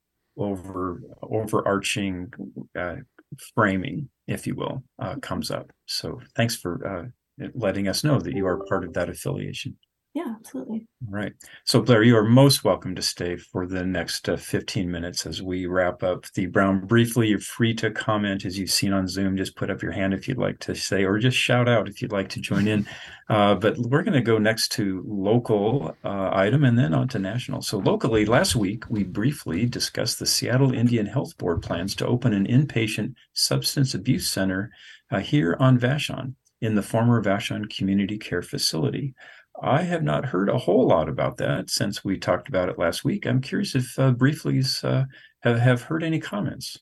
over overarching uh, framing, if you will, uh, comes up. So thanks for uh, letting us know that you are part of that affiliation. Yeah, absolutely. All right. So, Blair, you are most welcome to stay for the next uh, fifteen minutes as we wrap up the Brown Briefly. You're free to comment as you've seen on Zoom. Just put up your hand if you'd like to say, or just shout out if you'd like to join in. Uh, but we're going to go next to local uh, item and then on to national. So locally, last week, we briefly discussed the Seattle Indian Health Board plans to open an inpatient substance abuse center uh, here on Vashon in the former Vashon Community Care Facility. I have not heard a whole lot about that since we talked about it last week. I'm curious if uh, Briefly's uh, have, have heard any comments.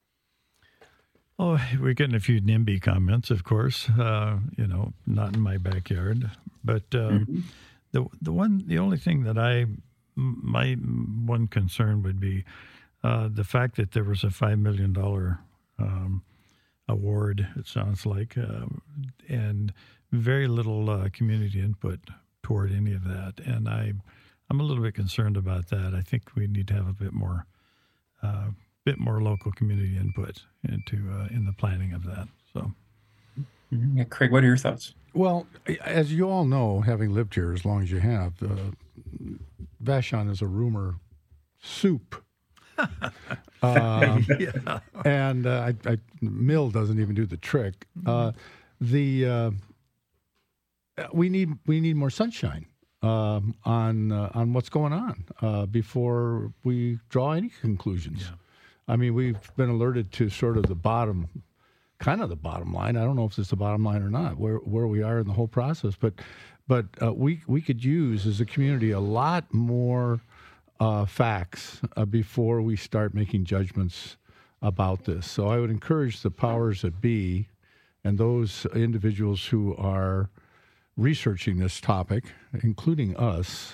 Oh, we're getting a few NIMBY comments, of course. Uh, you know, not in my backyard, but uh, mm-hmm. the the one, the only thing that I, my one concern would be uh, the fact that there was a five million dollar um, award. It sounds like, uh, and very little uh, community input toward any of that, and I, I'm a little bit concerned about that. I think we need to have a bit more, uh, bit more local community input into uh, in the planning of that. So, mm-hmm. yeah, Craig, what are your thoughts? Well, as you all know, having lived here as long as you have, uh, Vashon is a rumor soup. um, yeah. And uh, I, I, Mill doesn't even do the trick. Uh, the uh, we need we need more sunshine um, on uh, on what's going on uh, before we draw any conclusions. Yeah. I mean, we've been alerted to sort of the bottom, kind of the bottom line. I don't know if it's the bottom line or not, where where we are in the whole process, but but uh, we we could use as a community a lot more uh, facts uh, before we start making judgments about this. So I would encourage the powers that be and those individuals who are researching this topic, including us,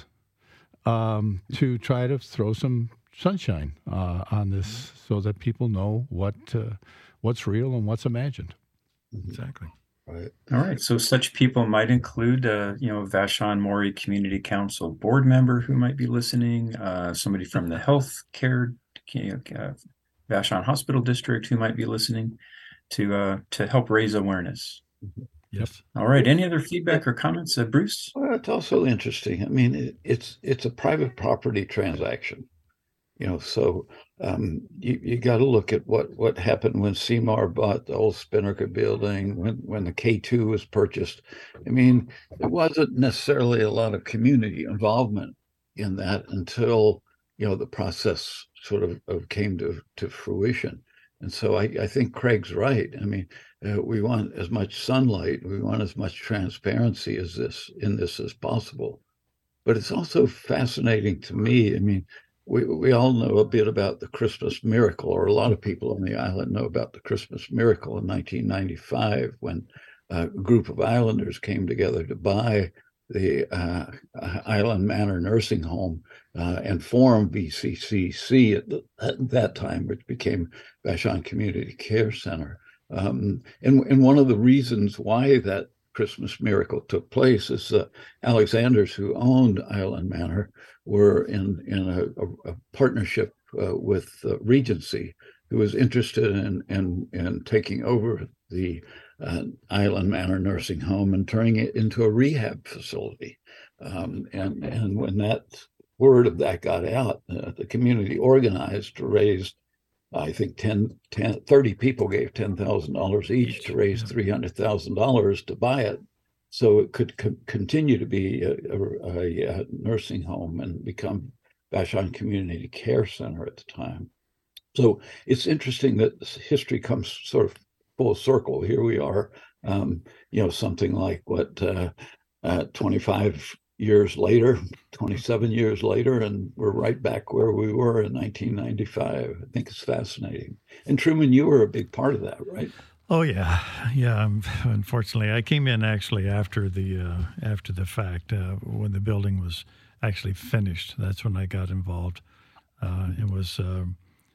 um, to try to throw some sunshine uh, on this so that people know what uh, what's real and what's imagined. Exactly. Right. All right. So such people might include, uh, you know, Vashon Maury Community Council board member who might be listening, uh, somebody from the health care, uh, Vashon Hospital District who might be listening to uh, to help raise awareness. Yes. All right. Any other feedback or comments, uh, Bruce? Well, it's also interesting. I mean, it, it's it's a private property transaction, you know. So um, you you got to look at what what happened when Seymour bought the old Spinnaker building, when when the K two was purchased. I mean, there wasn't necessarily a lot of community involvement in that until, you know, the process sort of, of came to to fruition. And so I, I think Craig's right. I mean, uh, we want as much sunlight, we want as much transparency as this in this as possible. But it's also fascinating to me. I mean, we we all know a bit about the Christmas miracle, or a lot of people on the island know about the Christmas miracle in nineteen ninety-five, when a group of islanders came together to buy the uh, Island Manor Nursing Home uh, and form V C C C at, the, at that time, which became Vashon Community Care Center. Um, and, and one of the reasons why that Christmas miracle took place is uh, Alexanders, who owned Island Manor, were in, in a, a, a partnership uh, with uh, Regency, who was interested in, in, in taking over the Uh, Island Manor Nursing Home and turning it into a rehab facility. Um, and, and when that word of that got out, uh, the community organized to raise, I think, ten, ten, thirty people gave ten thousand dollars each to raise three hundred thousand dollars to buy it, so it could co- continue to be a, a, a nursing home and become Vashon Community Care Center at the time. So it's interesting that history comes sort of full circle. Here we are, um, you know, something like what, uh, uh, twenty-five years later, twenty-seven years later, and we're right back where we were in nineteen ninety-five. I think it's fascinating. And Truman, you were a big part of that, right? Oh yeah, yeah. Um, unfortunately, I came in actually after the uh, after the fact uh, when the building was actually finished. That's when I got involved. Uh, it was uh,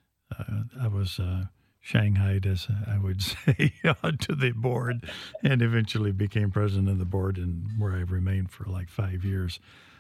uh, I was. Uh, Shanghaied, as I would say, onto the board, and eventually became president of the board, and where I remained for like five years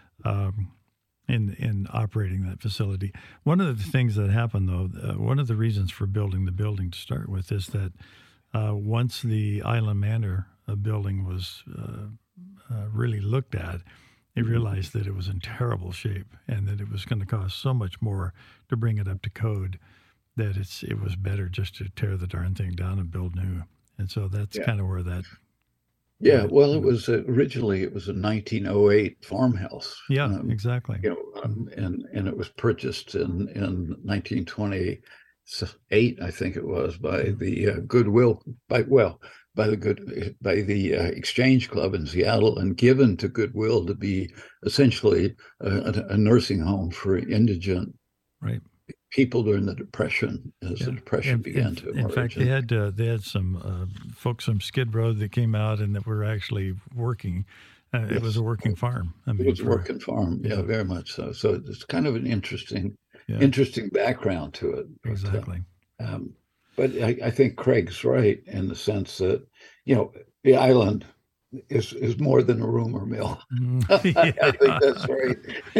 um, in in operating that facility. One of the things that happened, though, uh, one of the reasons for building the building to start with is that uh, once the Island Manor uh, building was uh, uh, really looked at, they realized that it was in terrible shape and that it was going to cost so much more to bring it up to code that it's it was better just to tear the darn thing down and build new. And so that's yeah. kind of where that... Yeah, well, it was uh, originally, it was a nineteen oh eight farmhouse. Yeah, um, exactly. You know, um, and, and it was purchased in, in nineteen twenty-eight, I think it was, by the uh, Goodwill, by well, by the good by the uh, Exchange Club in Seattle, and given to Goodwill to be essentially a, a nursing home for indigent right. people during the Depression, as yeah. the Depression in, began in, to in emerge. In fact, they had uh, they had some uh, folks from Skid Row that came out and that were actually working. Uh, yes. It was a working farm. I mean, it was a for, working farm, yeah, yeah, very much so. So it's kind of an interesting, yeah. interesting background to it. Exactly. But, uh, um, but I, I think Craig's right in the sense that, you know, the island is is more than a rumor mill. Yeah. I think that's right.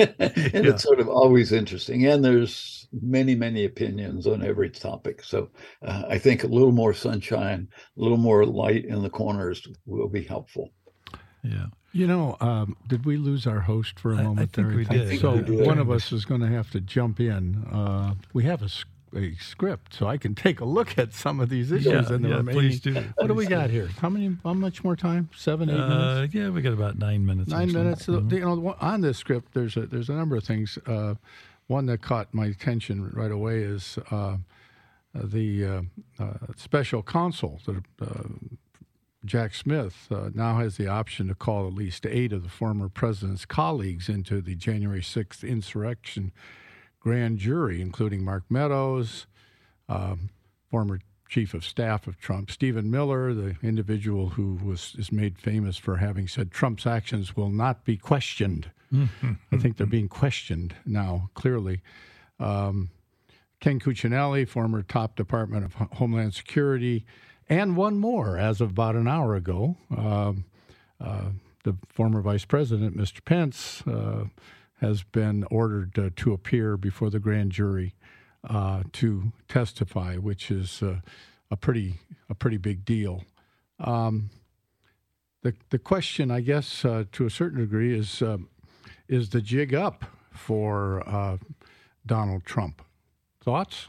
And yeah. It's sort of always interesting. And there's many, many opinions on every topic. So uh, I think a little more sunshine, a little more light in the corners will be helpful. Yeah. You know, um, did we lose our host for a I, moment I think there? we did. So we did. One of us is going to have to jump in. Uh, we have a a script, so I can take a look at some of these issues yeah, in the yeah, remaining. Please do. What do we got here? How many? How much more time? Seven, eight uh, minutes? Yeah, we got about nine minutes. Nine actually. minutes. Mm-hmm. You know, on this script, there's a there's a number of things. Uh, one that caught my attention right away is uh, the uh, uh, special counsel that uh, Jack Smith uh, now has the option to call at least eight of the former president's colleagues into the January sixth insurrection grand jury, including Mark Meadows, um, former chief of staff of Trump, Stephen Miller, the individual who was is made famous for having said Trump's actions will not be questioned. I think they're being questioned now, clearly. Um, Ken Cuccinelli, former top Department of Homeland Security, and one more as of about an hour ago. Um, uh, the former Vice President, Mister Pence, uh, has been ordered uh, to appear before the grand jury uh, to testify, which is uh, a pretty a pretty big deal. Um, the the question, I guess, uh, to a certain degree, is uh, is the jig up for uh, Donald Trump? Thoughts?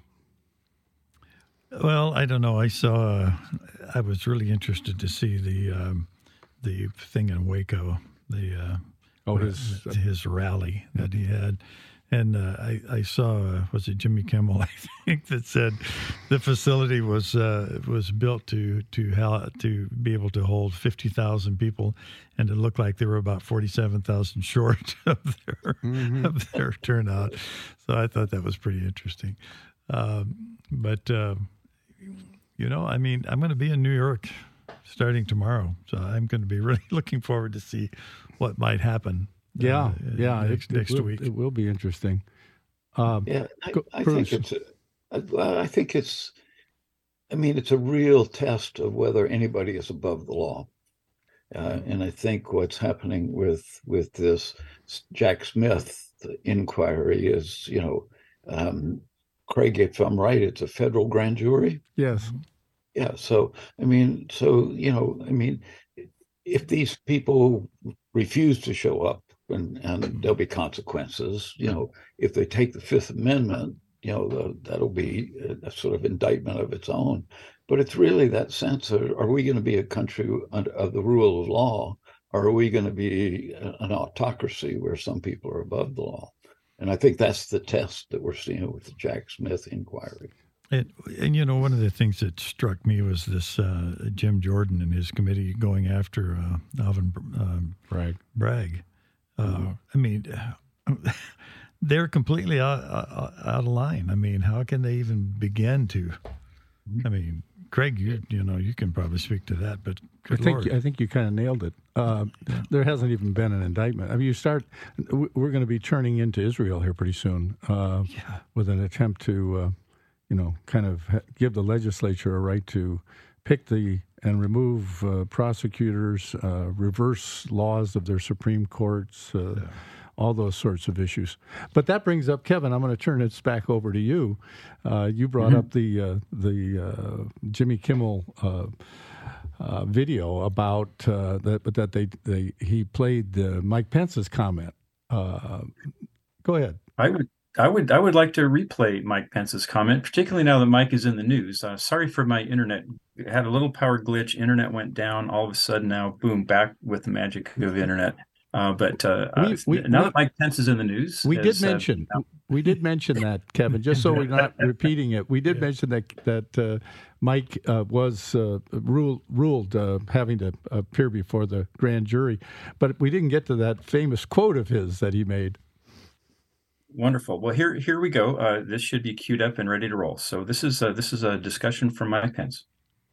Well, I don't know. I saw. Uh, I was really interested to see the um, the thing in Waco. The uh, oh his his rally that he had, and uh, I I saw uh, was it Jimmy Kimmel I think that said the facility was uh, was built to to how to be able to hold fifty thousand people, and it looked like they were about forty seven thousand short of their mm-hmm. of their turnout. So I thought that was pretty interesting. Um, but uh, you know, I mean, I'm going to be in New York starting tomorrow, so I'm going to be really looking forward to see what might happen. Yeah, uh, yeah, next, it, next it will, week. It will be interesting. Um, yeah, I, go, I think it's. A, I think it's. I mean, it's a real test of whether anybody is above the law, uh, and I think what's happening with with this Jack Smith inquiry is, you know, um, Craig, if I'm right, it's a federal grand jury. Yes. Yeah. So, I mean, so, you know, I mean, if these people refuse to show up, and, and there'll be consequences, you know, if they take the Fifth Amendment, you know, the, that'll be a, a sort of indictment of its own. But it's really that sense of, are we going to be a country under, of the rule of law, or are we going to be an autocracy where some people are above the law? And I think that's the test that we're seeing with the Jack Smith inquiry. And, and, you know, one of the things that struck me was this uh, Jim Jordan and his committee going after uh, Alvin um, Bragg. Bragg. Uh, mm-hmm. I mean, they're completely out, out, out of line. I mean, how can they even begin to? I mean, Craig, you you know, you can probably speak to that, but good I think Lord. I think you kind of nailed it. Uh, yeah. There hasn't even been an indictment. I mean, you start. We're going to be turning into Israel here pretty soon, uh, yeah. with an attempt to. Uh, you know, kind of give the legislature a right to pick the and remove uh, prosecutors, uh, reverse laws of their Supreme Courts, uh, yeah. all those sorts of issues. But that brings up, Kevin, I'm going to turn this back over to you. Uh, you brought mm-hmm. up the uh, the uh, Jimmy Kimmel uh, uh, video about uh, that, but that they, they he played uh, Mike Pence's comment. Uh, go ahead. I would. I would I would like to replay Mike Pence's comment, particularly now that Mike is in the news. Uh, sorry for my internet. It had a little power glitch. Internet went down. All of a sudden now, boom, back with the magic of internet. Uh, but uh, we, we, uh, now we, that Mike Pence is in the news. We as, did mention uh, we did mention that, Kevin, just so we're not repeating it. We did yeah. mention that that uh, Mike uh, was uh, ruled, ruled uh, having to appear before the grand jury. But we didn't get to that famous quote of his that he made. Wonderful. Well, here here we go. Uh, this should be queued up and ready to roll. So this is uh, this is a discussion from Mike Pence.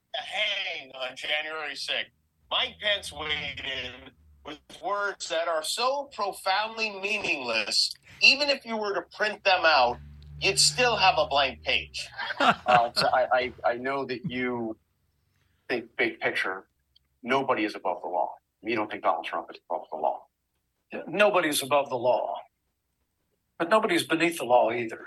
Hang on January sixth. Mike Pence weighed in with words that are so profoundly meaningless. Even if you were to print them out, you'd still have a blank page. uh, so I, I I know that you think big picture. Nobody is above the law. You don't think Donald Trump is above the law. Nobody's above the law. But nobody's beneath the law either.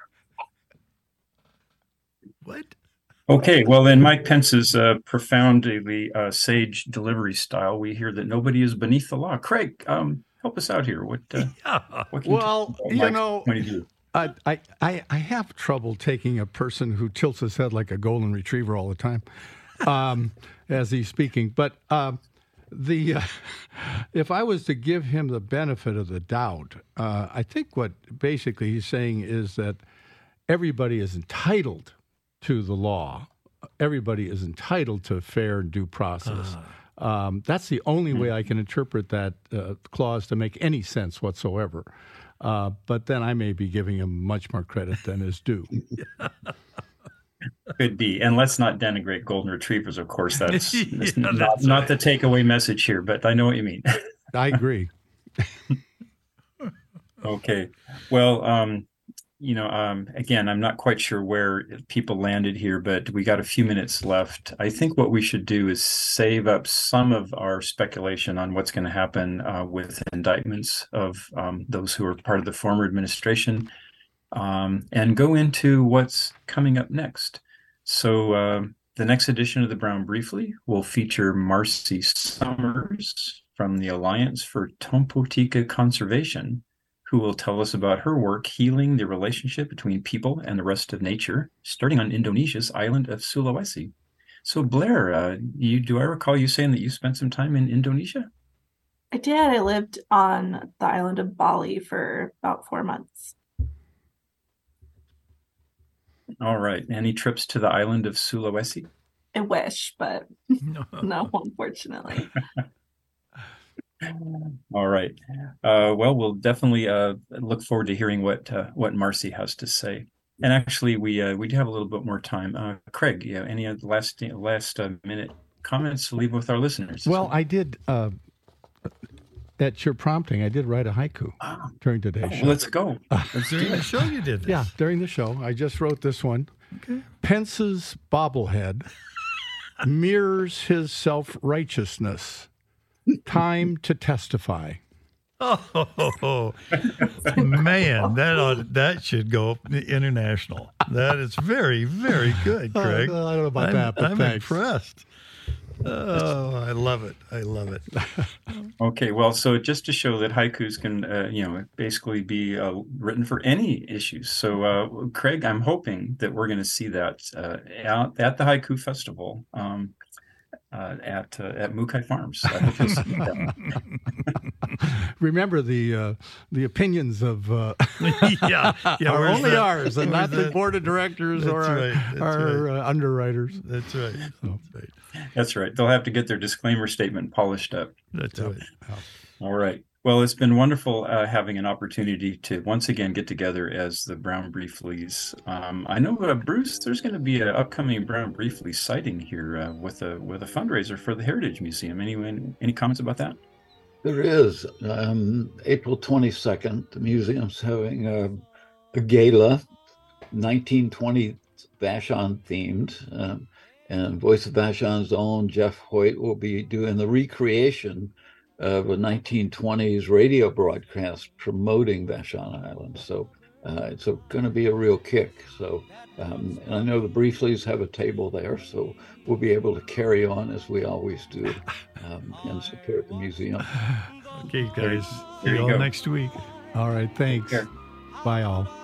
What? Okay, well, in Mike Pence's uh, profoundly uh, sage delivery style, we hear that nobody is beneath the law. Craig, um, help us out here. What? Uh, yeah. what can well, you, you know, you I, I I I have trouble taking a person who tilts his head like a golden retriever all the time, um, as he's speaking. But um, the uh, if I was to give him the benefit of the doubt, uh, I think what basically he's saying is that everybody is entitled to the law. Everybody is entitled to fair and due process. Um, that's the only way I can interpret that uh, clause to make any sense whatsoever. Uh, but then I may be giving him much more credit than is due. Could be. And let's not denigrate golden retrievers, of course. That's, that's Yeah, not, that's not right. the takeaway message here, but I know what you mean. I agree. Okay. Well, um, you know, um, again, I'm not quite sure where people landed here, but we got a few minutes left. I think what we should do is save up some of our speculation on what's going to happen uh, with indictments of um, those who are part of the former administration, um, and go into what's coming up next. So uh, the next edition of the Brown Briefly will feature Marcy Summers from the Alliance for Tompotika Conservation, who will tell us about her work healing the relationship between people and the rest of nature, starting on Indonesia's island of Sulawesi. So Blair, uh, you, do I recall you saying that you spent some time in Indonesia? I did. I lived on the island of Bali for about four months. All right. Any trips to the island of Sulawesi? I wish, but no, unfortunately. All right. Uh, well, we'll definitely uh, look forward to hearing what uh, what Marcy has to say. And actually, we uh, we do have a little bit more time. Uh, Craig, yeah, any of the last last uh, minute comments to leave with our listeners? Well, I did, uh, at your prompting, I did write a haiku Ah. during today's Oh, show. let's go. During the show you did this. Yeah, during the show, I just wrote this one. Okay. Pence's bobblehead mirrors his self-righteousness. Time to testify. Oh, man, that ought, that should go international. That is very, very good, Craig. Uh, I don't know about I'm, that, but I'm thanks. impressed. Oh, I love it. I love it. Okay, well, so just to show that haikus can, uh, you know, basically be uh, written for any issues. So, uh, Craig, I'm hoping that we're going to see that uh, out at the Haiku Festival um, uh, at uh, at Mukai Farms. I hope you'll see that. Remember the uh, the opinions of uh, yeah, yeah, are where's only that- ours and where's not the that- board of directors or That's our, right, that's our right. uh, underwriters. That's right. That's right. That's right. They'll have to get their disclaimer statement polished up. That's right. All right. Well, it's been wonderful uh, having an opportunity to once again get together as the Brown Brieflies. Um, I know, uh, Bruce, there's going to be an upcoming Brown Briefly sighting here uh, with a with a fundraiser for the Heritage Museum. Anyone, any comments about that? There is. Um, April twenty-second, the museum's having a, a gala, nineteen twenty Vashon themed. Um, and Voice of Vashon's own Jeff Hoyt will be doing the recreation of a nineteen twenties radio broadcast promoting Vashon Island. So uh, it's going to be a real kick. So, um, and I know the Brieflies have a table there, so we'll be able to carry on as we always do um, and support the museum. Okay, guys. There See you you all go. next week. All right, thanks. care. Bye, all.